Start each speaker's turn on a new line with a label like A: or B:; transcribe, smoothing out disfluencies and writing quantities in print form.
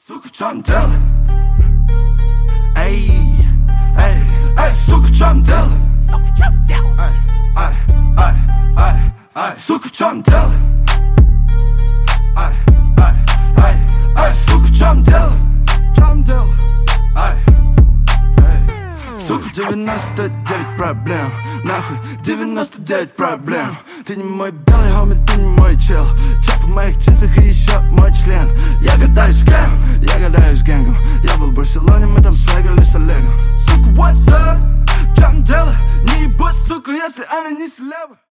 A: Сука, в чем дело? Эй, эй, эй, сука, в чем дело?
B: Сука, в чем дело?
A: Ай, ай, ай, ай, сука, в чем дело? Ай, ай, ай, ай, сука, в чем дело? В чем дело? Ай, эй, сука, 99 проблем. Нахуй, 99 проблем. Ты не мой белый хоми, ты не мой чел. Чап в моих джинсах и еще мой член.